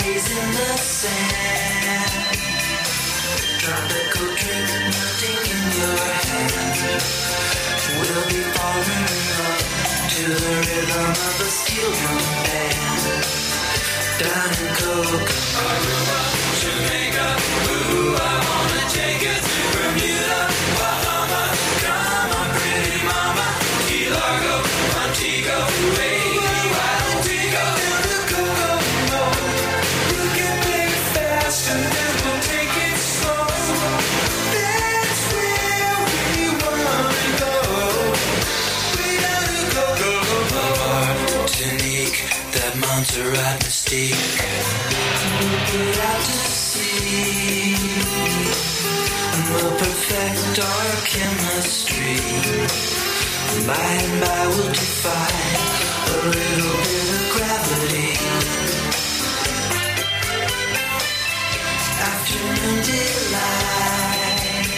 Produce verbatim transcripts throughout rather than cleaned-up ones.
days in the sand. Tropical drink melting in your hand. We'll be falling in love to the rhythm of a steel drum band. Down in Kokomo, Aruba, Jamaica, ooh, I wanna take you to Bermuda, Bahama. Come on, pretty mama, Key Largo, Montego, baby, why don't we go down to Kokomo? We'll get big fast and then we'll take it slow. That's where we wanna go. Way down to Kokomo. Martinique, that Montserrat mystique. We'll put out to sea and we'll perfect our chemistry. By and by we'll defy a little bit of gravity. Afternoon delight,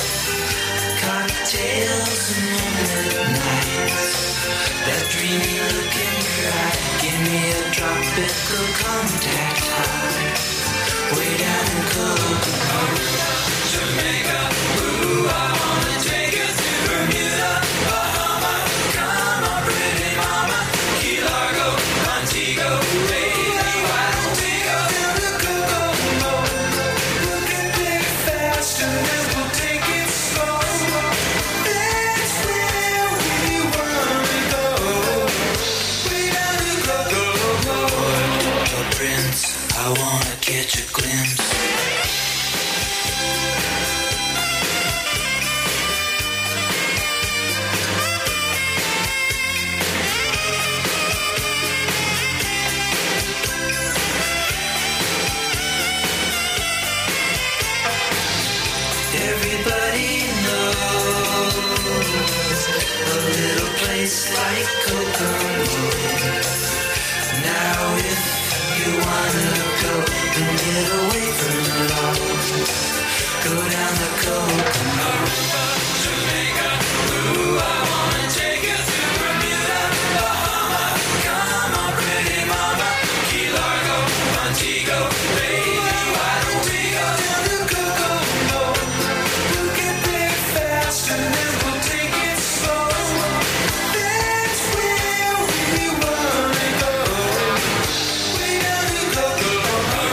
cocktails and moonlit nights. That dreamy look in your eye, give me a tropical contact high. Way down in Kokomo, Jamaica, ooh, I wanna take you to Bermuda, Bahama. Come on, pretty mama, Key Largo, Montego, baby, why don't we go down to Kokomo? We'll get big fast and then we'll take it slow. That's where we wanna go. Way down to Kokomo. Puerto Prince, I wanna catch a glimpse. Everybody knows a little place like Kokomo. Now if you wanna go and get away from it all, go down the Kokomo, Jamaica, ooh, I wanna take you to Bermuda, Bahama. Come on, pretty mama, Key Largo, Montego, baby, why don't we go down to Kokomo? We'll get big fast and then we'll take it slow. That's where we wanna go. Way down to Kokomo,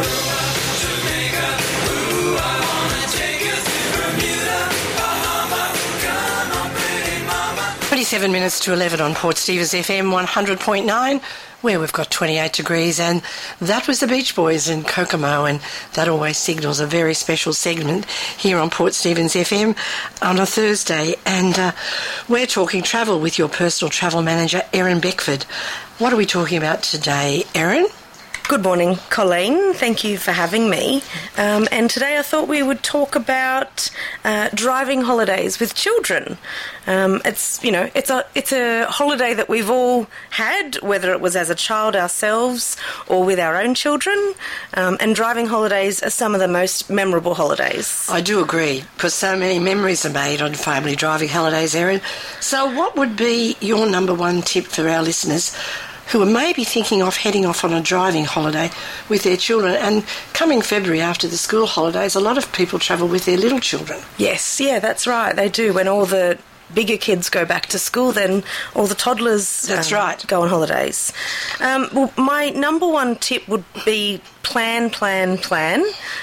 Jamaica, ooh, I wanna take you to Bermuda, Bahama. Come on, pretty mama. twenty-seven minutes to eleven on Port Stephens F M one hundred point nine, where we've got twenty-eight degrees, and that was the Beach Boys in Kokomo, and that always signals a very special segment here on Port Stephens F M on a Thursday. And uh, we're talking travel with your personal travel manager, Erin Beckford. What are we talking about today, Erin? Good morning, Colleen. Thank you for having me. Um, and today I thought we would talk about uh, driving holidays with children. Um, it's, you know, it's a it's a holiday that we've all had, whether it was as a child ourselves or with our own children. Um, and driving holidays are some of the most memorable holidays. I do agree, because so many memories are made on family driving holidays, Erin. So what would be your number one tip for our listeners who are maybe thinking of heading off on a driving holiday with their children? And coming February after the school holidays, a lot of people travel with their little children. Yes, yeah, that's right. They do. When all the bigger kids go back to school, then all the toddlers That's um, right. go on holidays. Um, well, my number one tip would be plan, plan, plan,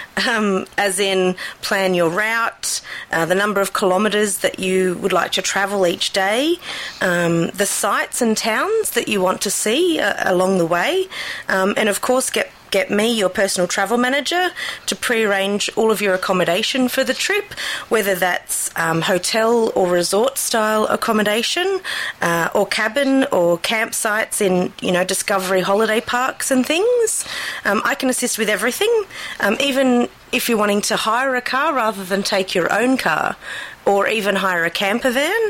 um, as in plan your route, uh, the number of kilometres that you would like to travel each day, um, the sites and towns that you want to see uh, along the way, um, and of course get Get me, your personal travel manager, to pre-arrange all of your accommodation for the trip, whether that's um, hotel or resort-style accommodation, uh, or cabin or campsites in, you know, Discovery holiday parks and things. Um, I can assist with everything, um, even if you're wanting to hire a car rather than take your own car, or even hire a camper van.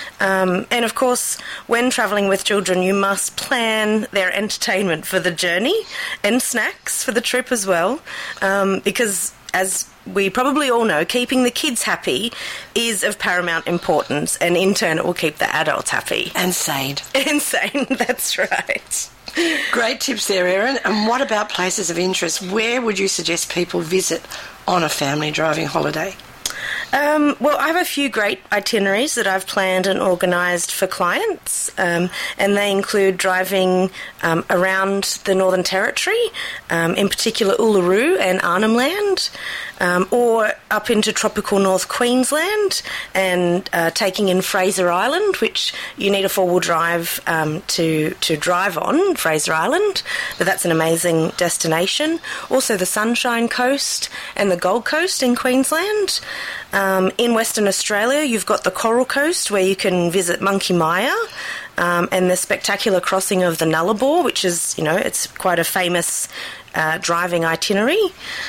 Um, and of course, when travelling with children, you must plan their entertainment for the journey and snacks for the trip as well, um, because as we probably all know keeping the kids happy is of paramount importance, and in turn it will keep the adults happy. And sane. And sane, that's right. Great tips there, Erin. And what about places of interest? Where would you suggest people visit on a family driving holiday? Um, well, I have a few great itineraries that I've planned and organised for clients, um, and they include driving um, around the Northern Territory, um, in particular Uluru and Arnhem Land, um, or up into tropical North Queensland and uh, taking in Fraser Island, which you need a four-wheel drive um, to, to drive on, Fraser Island, but that's an amazing destination. Also the Sunshine Coast and the Gold Coast in Queensland. Um, in Western Australia, you've got the Coral Coast, where you can visit Monkey Mia, um, and the spectacular crossing of the Nullarbor, which is, you know, it's quite a famous uh, driving itinerary.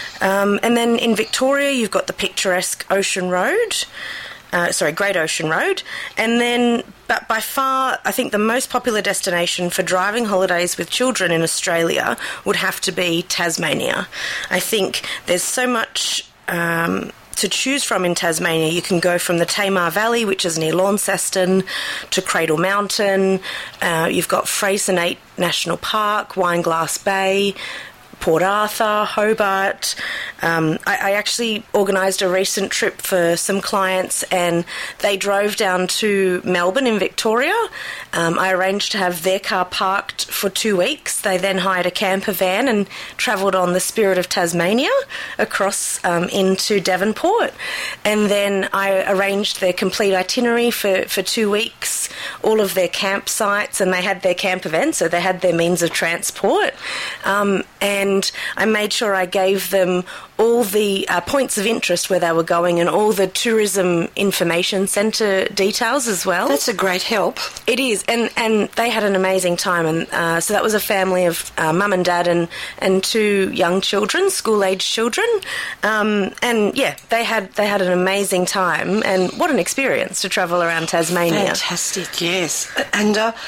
Um, and then in Victoria, you've got the picturesque Ocean Road, uh, sorry, Great Ocean Road. And then, but by far, I think the most popular destination for driving holidays with children in Australia would have to be Tasmania. I think there's so much Um, to choose from in Tasmania. You can go from the Tamar Valley, which is near Launceston, to Cradle Mountain. Uh, you've got Freycinet National Park, Wineglass Bay, Port Arthur, Hobart. Um, I, I actually organised a recent trip for some clients, and they drove down to Melbourne in Victoria. Um, I arranged to have their car parked for two weeks. They then hired a camper van and travelled on the Spirit of Tasmania across um, into Devonport. And then I arranged their complete itinerary for, for two weeks, all of their campsites, and they had their camper van, so they had their means of transport. Um, and And I made sure I gave them all the uh, points of interest where they were going and all the tourism information centre details as well. That's a great help. It is, and, and they had an amazing time. And uh, so that was a family of uh, mum and dad and, and two young children, school-aged children. Um, and yeah, they had they had an amazing time. And what an experience to travel around Tasmania. Fantastic, yes. And uh,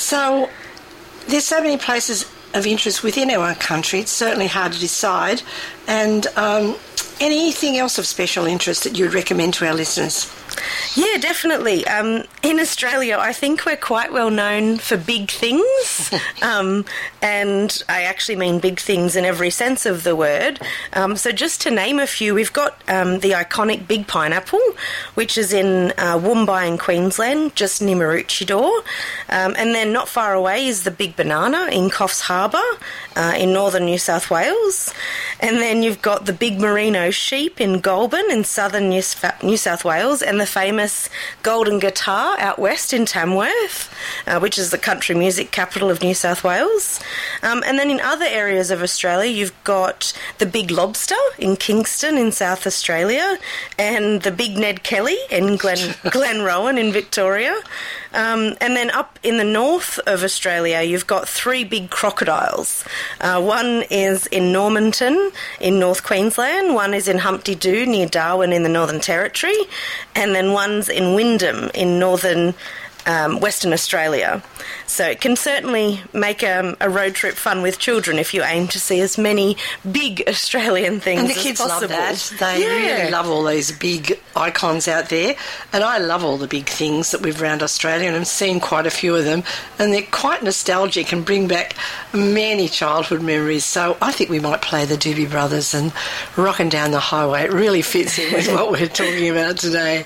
so there's so many places of interest within our country. It's certainly hard to decide. And um, anything else of special interest that you'd recommend to our listeners? Yeah, definitely. Um, in Australia, I think we're quite well known for big things, um, and I actually mean big things in every sense of the word. Um, so just to name a few, we've got um, the iconic Big Pineapple, which is in uh, Woombye in Queensland, just near Maroochydore. Um, and then not far away is the Big Banana in Coffs Harbour uh, in northern New South Wales. And then you've got the Big Merino Sheep in Goulburn in southern New South Wales, and the famous Golden Guitar out west in Tamworth, uh, which is the country music capital of New South Wales. Um, and then in other areas of Australia, you've got the Big Lobster in Kingston in South Australia, and the Big Ned Kelly in Glen, Glenrowan in Victoria. Um, and then up in the north of Australia, you've got three big crocodiles. Uh, one is in Normanton in North Queensland, one is in Humpty Doo near Darwin in the Northern Territory, and then one's in Wyndham in northern um, Western Australia. So it can certainly make um, a road trip fun with children if you aim to see as many big Australian things and as the kids possible. love that. They yeah. really love all these big icons out there, and I love all the big things that we've around Australia, and I've seen quite a few of them, and they're quite nostalgic and bring back many childhood memories. So I think we might play the Doobie Brothers and Rockin' Down the Highway. It really fits in with what we're talking about today.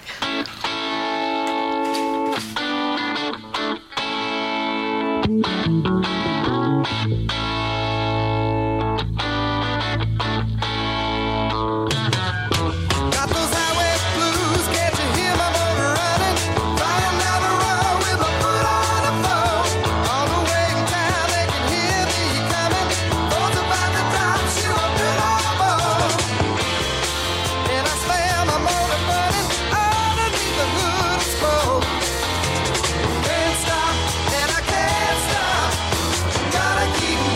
Keep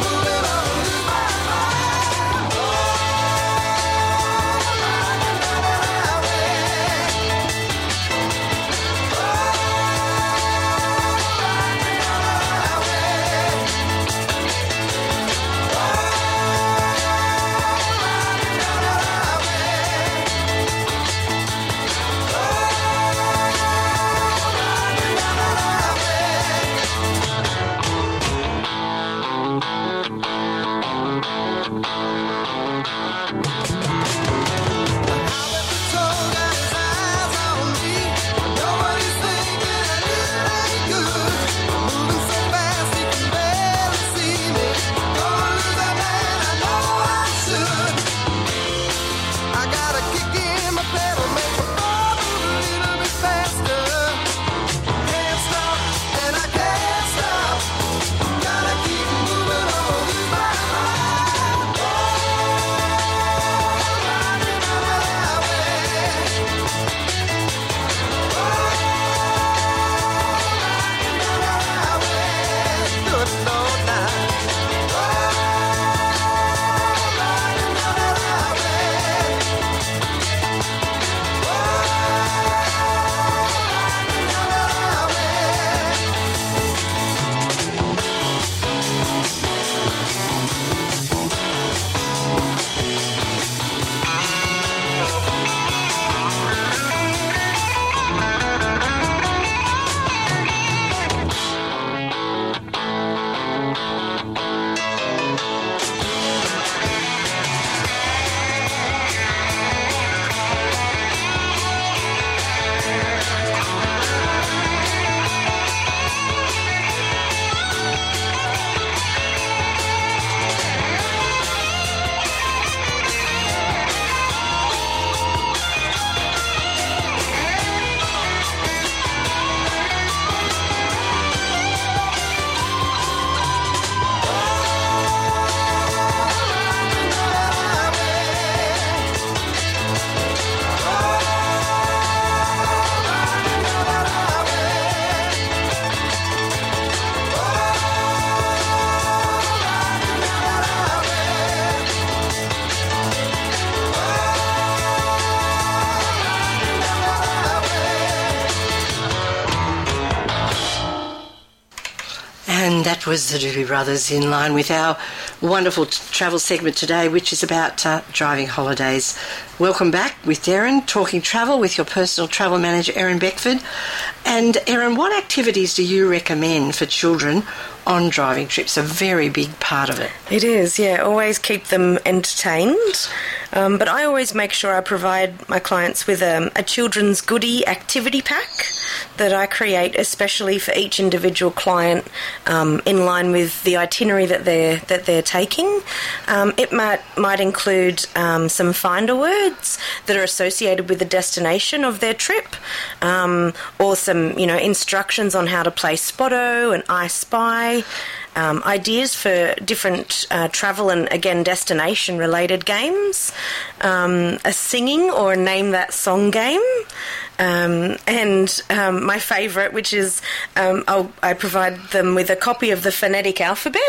that was the Doobie Brothers in line with our wonderful t- travel segment today, which is about uh, driving holidays. Welcome back with Darren, talking travel with your personal travel manager, Erin Beckford. And Erin, what activities do you recommend for children on driving trips? A very big part of it. It is, yeah. Always keep them entertained. Um, but I always make sure I provide my clients with um, a children's goodie activity pack that I create especially for each individual client um, in line with the itinerary that they're that they're taking. Um, it might might include um, some finder words that are associated with the destination of their trip, um, or some you know instructions on how to play Spotto and I Spy. Um, ideas for different uh, travel and, again, destination-related games, um, a singing or name that song game, um, and um, my favourite, which is um, I'll, I provide them with a copy of the phonetic alphabet,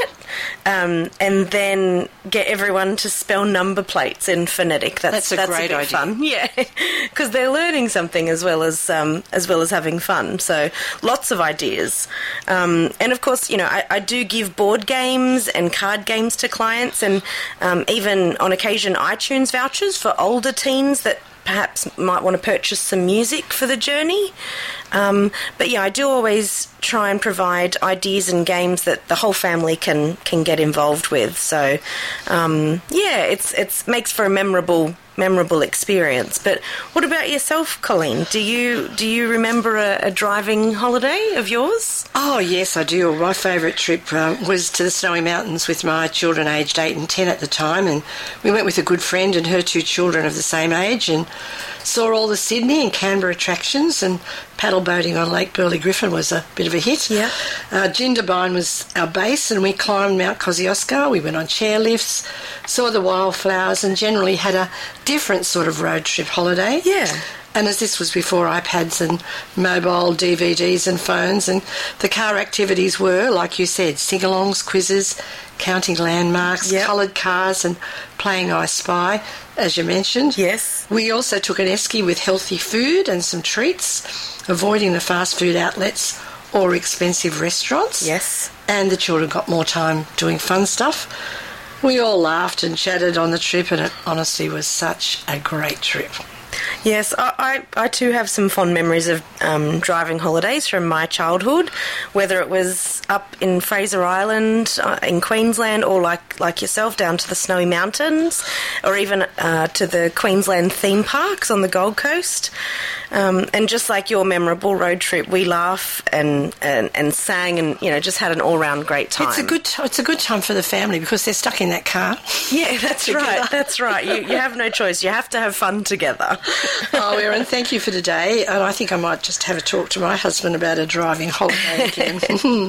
um, and then get everyone to spell number plates in phonetic. That's, that's a that's great a bit idea. Fun, yeah, because they're learning something as well as um, as well as having fun. So lots of ideas, um, and of course, you know, I, I do give board games and card games to clients, and um, even on occasion iTunes vouchers for older teens that perhaps might want to purchase some music for the journey. Um, but yeah, I do always try and provide ideas and games that the whole family can can get involved with. So um, yeah, it's it's makes for a memorable memorable experience. But what about yourself, Colleen? Do you do you remember a, a driving holiday of yours? Oh, yes, I do. My favourite trip uh, was to the Snowy Mountains with my children aged eight and ten at the time, and we went with a good friend and her two children of the same age and saw all the Sydney and Canberra attractions, and paddle boating on Lake Burley Griffin was a bit of a hit. Yeah. Uh, Jindabyne was our base, and we climbed Mount Kosciuszko. We went on chairlifts, saw the wildflowers, and generally had a different sort of road trip holiday. Yeah. And as this was before iPads and mobile D V Ds and phones, and the car activities were, like you said, sing-alongs, quizzes, counting landmarks, Yep. coloured cars, and playing I Spy, as you mentioned. Yes. We also took an esky with healthy food and some treats, avoiding the fast food outlets or expensive restaurants. Yes. And the children got more time doing fun stuff. We all laughed and chatted on the trip, and it honestly was such a great trip. Yes, I, I, I too have some fond memories of um, driving holidays from my childhood, whether it was up in Fraser Island uh, in Queensland, or like, like yourself down to the Snowy Mountains, or even uh, to the Queensland theme parks on the Gold Coast. Um, and just like your memorable road trip, we laugh and, and, and sang and, you know, just had an all-round great time. It's a good it's a good time for the family because they're stuck in that car. Yeah, that's right, that's right. You, you have no choice. You have to have fun together. Oh, Erin, thank you for today. And I think I might just have a talk to my husband about a driving holiday again.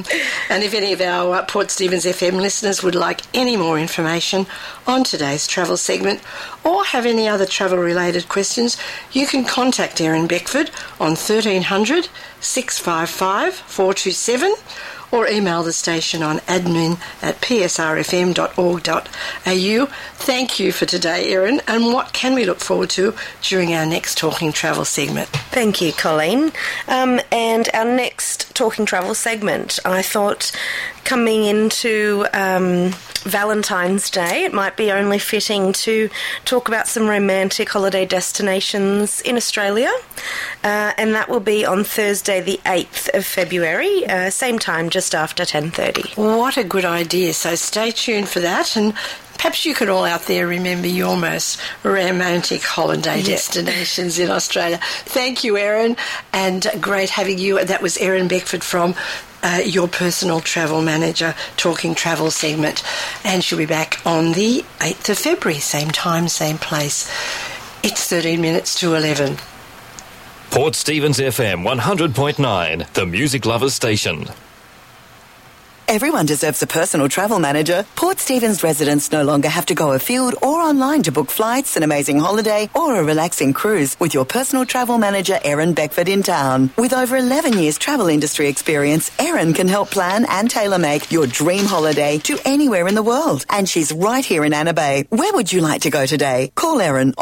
And if any of our uh, Port Stephens F M listeners would like any more information on today's travel segment or have any other travel-related questions, you can contact Erin Beckford on thirteen hundred, six five five, four two seven or email the station on admin at p s r f m dot org dot a u. Thank you for today, Erin, and what can we look forward to during our next Talking Travel segment? Thank you, Colleen. Um, and our next Talking Travel segment, I thought coming into um, Valentine's Day, it might be only fitting to talk about some romantic holiday destinations in Australia, uh, and that will be on Thursday the eighth of February, uh, same time, just after ten thirty. What a good idea. So stay tuned for that, and perhaps you could all out there remember your most romantic holiday Yeah. destinations in Australia. Thank you, Erin, and great having you. That was Erin Beckford from uh, Your Personal Travel Manager, Talking Travel segment, and she'll be back on the eighth of February, same time, same place. It's thirteen minutes to eleven. Port Stephens F M one hundred point nine, the music lovers station. Everyone deserves a personal travel manager. Port Stephens residents no longer have to go afield or online to book flights, an amazing holiday or a relaxing cruise with your personal travel manager, Erin Beckford, in town. With over eleven years travel industry experience, Erin can help plan and tailor-make your dream holiday to anywhere in the world. And she's right here in Anna Bay. Where would you like to go today? Call Erin